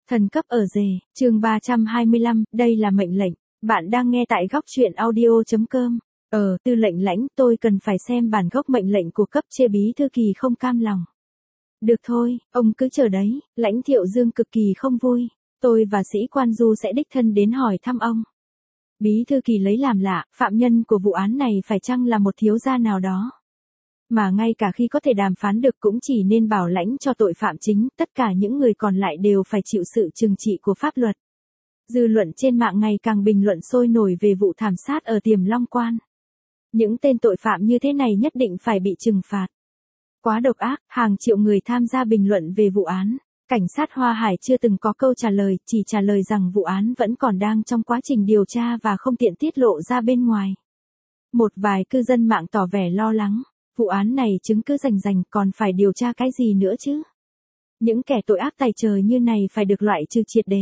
Thần cấp ở rể, chương 325, đây là mệnh lệnh. Bạn đang nghe tại góc truyện audio.com. Tư lệnh Lãnh, tôi cần phải xem bản gốc mệnh lệnh của cấp trên. Bí thư Kỳ không cam lòng. Được thôi, ông cứ chờ đấy. Lãnh Thiệu Dương cực kỳ không vui. Tôi và sĩ quan Du sẽ đích thân đến hỏi thăm ông. Bí thư Kỳ lấy làm lạ, phạm nhân của vụ án này phải chăng là một thiếu gia nào đó? Mà ngay cả khi có thể đàm phán được cũng chỉ nên bảo lãnh cho tội phạm chính, tất cả những người còn lại đều phải chịu sự trừng trị của pháp luật. Dư luận trên mạng ngày càng bình luận sôi nổi về vụ thảm sát ở Tiềm Long Quan. Những tên tội phạm như thế này nhất định phải bị trừng phạt. Quá độc ác, hàng triệu người tham gia bình luận về vụ án. Cảnh sát Hoa Hải chưa từng có câu trả lời, chỉ trả lời rằng vụ án vẫn còn đang trong quá trình điều tra và không tiện tiết lộ ra bên ngoài. Một vài cư dân mạng tỏ vẻ lo lắng. Vụ án này chứng cứ rành còn phải điều tra cái gì nữa chứ? Những kẻ tội ác tày trời như này phải được loại trừ triệt để.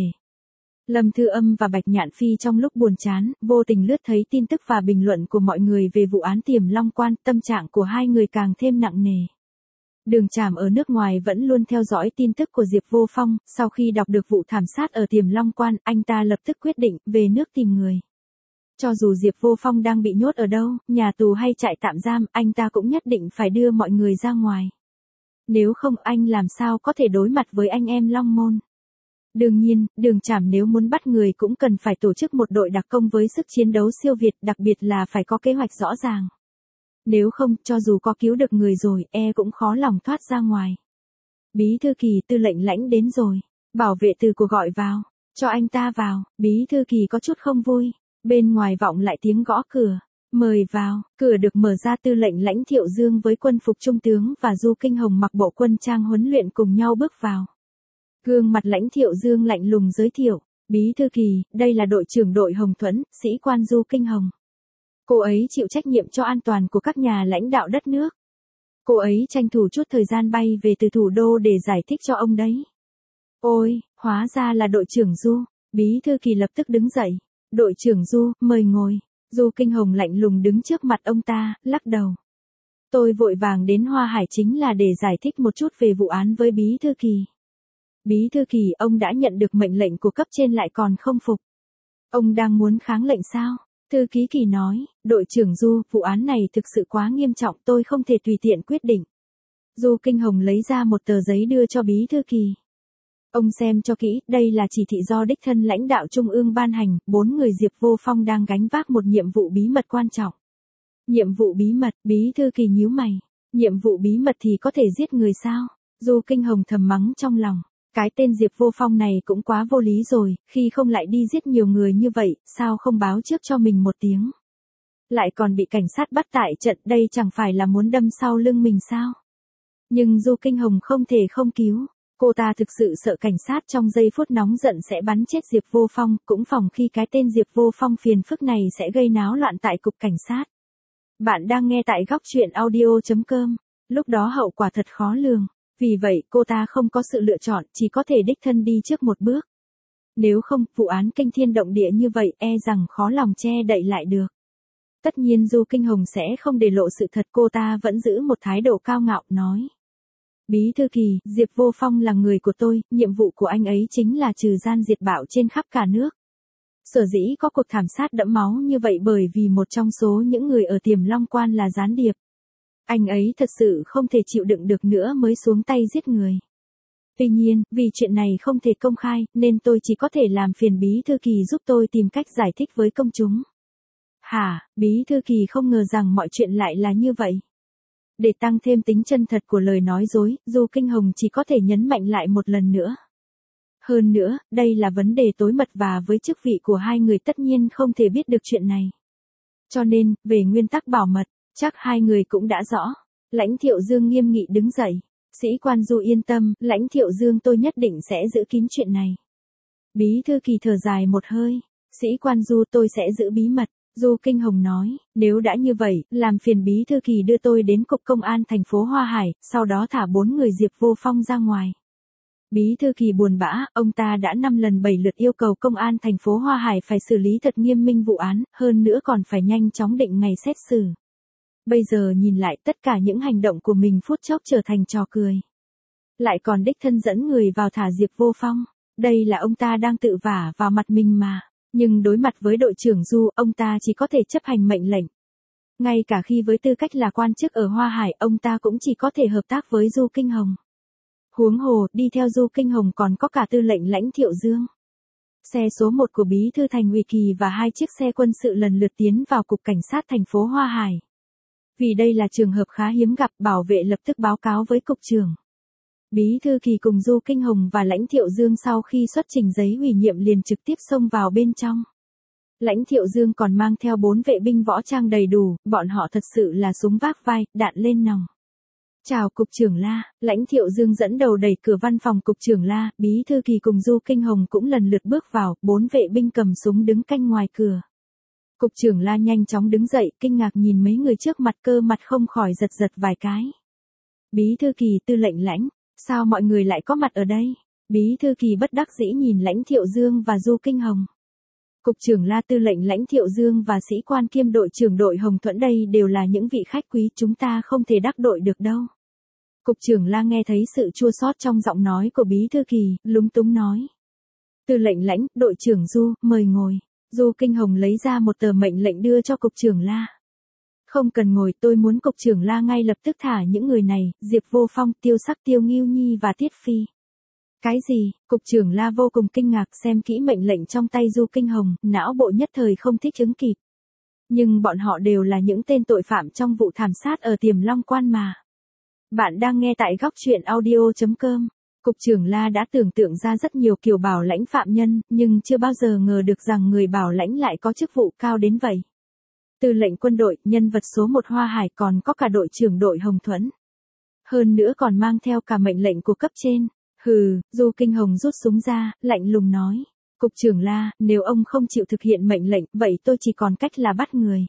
Lâm Thư Âm và Bạch Nhạn Phi trong lúc buồn chán, vô tình lướt thấy tin tức và bình luận của mọi người về vụ án Tiềm Long Quan, tâm trạng của hai người càng thêm nặng nề. Đường Trảm ở nước ngoài vẫn luôn theo dõi tin tức của Diệp Vô Phong, sau khi đọc được vụ thảm sát ở Tiềm Long Quan, anh ta lập tức quyết định về nước tìm người. Cho dù Diệp Vô Phong đang bị nhốt ở đâu, nhà tù hay trại tạm giam, anh ta cũng nhất định phải đưa mọi người ra ngoài. Nếu không anh làm sao có thể đối mặt với anh em Long Môn. Đương nhiên, Đường Trảm nếu muốn bắt người cũng cần phải tổ chức một đội đặc công với sức chiến đấu siêu việt, đặc biệt là phải có kế hoạch rõ ràng. Nếu không, cho dù có cứu được người rồi, cũng khó lòng thoát ra ngoài. Bí thư Kỳ, tư lệnh Lãnh đến rồi. Bảo vệ từ của gọi vào. Cho anh ta vào. Bí thư Kỳ có chút không vui. Bên ngoài vọng lại tiếng gõ cửa. Mời vào. Cửa được mở ra, tư lệnh Lãnh Thiệu Dương với quân phục trung tướng và Du Kinh Hồng mặc bộ quân trang huấn luyện cùng nhau bước vào. Gương mặt Lãnh Thiệu Dương lạnh lùng giới thiệu. Bí thư Kỳ, đây là đội trưởng đội Hồng Thuẫn, sĩ quan Du Kinh Hồng. Cô ấy chịu trách nhiệm cho an toàn của các nhà lãnh đạo đất nước. Cô ấy tranh thủ chút thời gian bay về từ thủ đô để giải thích cho ông đấy. Ôi, hóa ra là đội trưởng Du. Bí thư Kỳ lập tức đứng dậy. Đội trưởng Du, mời ngồi. Du Kinh Hồng lạnh lùng đứng trước mặt ông ta, lắc đầu. Tôi vội vàng đến Hoa Hải chính là để giải thích một chút về vụ án với Bí thư Kỳ. Bí thư Kỳ, ông đã nhận được mệnh lệnh của cấp trên lại còn không phục. Ông đang muốn kháng lệnh sao? Thư ký Kỳ nói, đội trưởng Du, vụ án này thực sự quá nghiêm trọng, tôi không thể tùy tiện quyết định. Du Kinh Hồng lấy ra một tờ giấy đưa cho Bí thư Kỳ. Ông xem cho kỹ, đây là chỉ thị do đích thân lãnh đạo Trung ương ban hành, 4 người Diệp Vô Phong đang gánh vác một nhiệm vụ bí mật quan trọng. Nhiệm vụ bí mật, Bí thư Kỳ nhíu mày. Nhiệm vụ bí mật thì có thể giết người sao? Du Kinh Hồng thầm mắng trong lòng. Cái tên Diệp Vô Phong này cũng quá vô lý rồi, khi không lại đi giết nhiều người như vậy, sao không báo trước cho mình một tiếng? Lại còn bị cảnh sát bắt tại trận, đây chẳng phải là muốn đâm sau lưng mình sao? Nhưng Du Kinh Hồng không thể không cứu. Cô ta thực sự sợ cảnh sát trong giây phút nóng giận sẽ bắn chết Diệp Vô Phong, cũng phòng khi cái tên Diệp Vô Phong phiền phức này sẽ gây náo loạn tại cục cảnh sát. Bạn đang nghe tại góc truyện audio.com. Lúc đó hậu quả thật khó lường. Vì vậy cô ta không có sự lựa chọn, chỉ có thể đích thân đi trước một bước. Nếu không, vụ án kinh thiên động địa như vậy rằng khó lòng che đậy lại được. Tất nhiên Du Kinh Hồng sẽ không để lộ sự thật, cô ta vẫn giữ một thái độ cao ngạo, nói. Bí thư Kỳ, Diệp Vô Phong là người của tôi, nhiệm vụ của anh ấy chính là trừ gian diệt bạo trên khắp cả nước. Sở dĩ có cuộc thảm sát đẫm máu như vậy bởi vì một trong số những người ở Tiềm Long Quan là gián điệp. Anh ấy thật sự không thể chịu đựng được nữa mới xuống tay giết người. Tuy nhiên, vì chuyện này không thể công khai, nên tôi chỉ có thể làm phiền Bí thư Kỳ giúp tôi tìm cách giải thích với công chúng. Hả, Bí thư Kỳ không ngờ rằng mọi chuyện lại là như vậy. Để tăng thêm tính chân thật của lời nói dối, Du Kinh Hồng chỉ có thể nhấn mạnh lại một lần nữa. Hơn nữa, đây là vấn đề tối mật và với chức vị của hai người tất nhiên không thể biết được chuyện này. Cho nên, về nguyên tắc bảo mật, chắc hai người cũng đã rõ. Lãnh Thiệu Dương nghiêm nghị đứng dậy. Sĩ quan Du yên tâm, Lãnh Thiệu Dương, tôi nhất định sẽ giữ kín chuyện này. Bí thư Kỳ thở dài một hơi. Sĩ quan Du, tôi sẽ giữ bí mật. Du Kinh Hồng nói, nếu đã như vậy, làm phiền Bí thư Kỳ đưa tôi đến cục công an thành phố Hoa Hải, sau đó thả 4 người Diệp Vô Phong ra ngoài. Bí thư Kỳ buồn bã, ông ta đã 5 lần 7 lượt yêu cầu công an thành phố Hoa Hải phải xử lý thật nghiêm minh vụ án, hơn nữa còn phải nhanh chóng định ngày xét xử. Bây giờ nhìn lại, tất cả những hành động của mình phút chốc trở thành trò cười. Lại còn đích thân dẫn người vào thả Diệp Vô Phong. đây là ông ta đang tự vả vào mặt mình mà. Nhưng đối mặt với đội trưởng Du, ông ta chỉ có thể chấp hành mệnh lệnh. Ngay cả khi với tư cách là quan chức ở Hoa Hải, ông ta cũng chỉ có thể hợp tác với Du Kinh Hồng. Huống hồ, đi theo Du Kinh Hồng còn có cả tư lệnh Lãnh Thiệu Dương. Xe số 1 của Bí thư Thành ủy Kỳ và 2 chiếc xe quân sự lần lượt tiến vào cục cảnh sát thành phố Hoa Hải. Vì đây là trường hợp khá hiếm gặp, bảo vệ lập tức báo cáo với cục trưởng. Bí thư Kỳ cùng Du Kinh Hồng và Lãnh Thiệu Dương sau khi xuất trình giấy ủy nhiệm liền trực tiếp xông vào bên trong. Lãnh Thiệu Dương còn mang theo 4 vệ binh võ trang đầy đủ, bọn họ thật sự là súng vác vai, đạn lên nòng. Chào cục trưởng La, Lãnh Thiệu Dương dẫn đầu đẩy cửa văn phòng cục trưởng La, Bí thư Kỳ cùng Du Kinh Hồng cũng lần lượt bước vào, 4 vệ binh cầm súng đứng canh ngoài cửa. Cục trưởng La nhanh chóng đứng dậy, kinh ngạc nhìn mấy người trước mặt, cơ mặt không khỏi giật giật vài cái. Bí thư Kỳ, tư lệnh Lãnh, sao mọi người lại có mặt ở đây? Bí thư Kỳ bất đắc dĩ nhìn Lãnh Thiệu Dương và Du Kinh Hồng. Cục trưởng La, tư lệnh Lãnh Thiệu Dương và sĩ quan kiêm đội trưởng đội Hồng Thuẫn đây đều là những vị khách quý, chúng ta không thể đắc đội được đâu. Cục trưởng La nghe thấy sự chua xót trong giọng nói của Bí thư Kỳ, lúng túng nói. Tư lệnh Lãnh, đội trưởng Du, mời ngồi. Du Kinh Hồng lấy ra một tờ mệnh lệnh đưa cho cục trưởng La. Không cần ngồi, tôi muốn cục trưởng La ngay lập tức thả những người này, Diệp Vô Phong, Tiêu Sắc, Tiêu Ngưu Nhi và Tiết Phi. Cái gì? Cục trưởng La vô cùng kinh ngạc xem kỹ mệnh lệnh trong tay Du Kinh Hồng, não bộ nhất thời không thích ứng kịp. Nhưng bọn họ đều là những tên tội phạm trong vụ thảm sát ở Tiềm Long Quan mà. Bạn đang nghe tại góc truyện audio.com. Cục trưởng La đã tưởng tượng ra rất nhiều kiểu bảo lãnh phạm nhân, nhưng chưa bao giờ ngờ được rằng người bảo lãnh lại có chức vụ cao đến vậy. Tư lệnh quân đội, nhân vật số 1 Hoa Hải, còn có cả đội trưởng đội Hồng Thuẫn. Hơn nữa còn mang theo cả mệnh lệnh của cấp trên. Hừ, Du Kinh Hồng rút súng ra, lạnh lùng nói. Cục trưởng La, nếu ông không chịu thực hiện mệnh lệnh, vậy tôi chỉ còn cách là bắt người.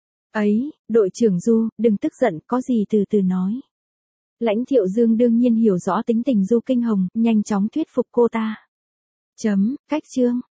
Ấy, đội trưởng Du, đừng tức giận, có gì từ từ nói. Lãnh Thiệu Dương đương nhiên hiểu rõ tính tình Du Kinh Hồng, nhanh chóng thuyết phục cô ta. Cách chương.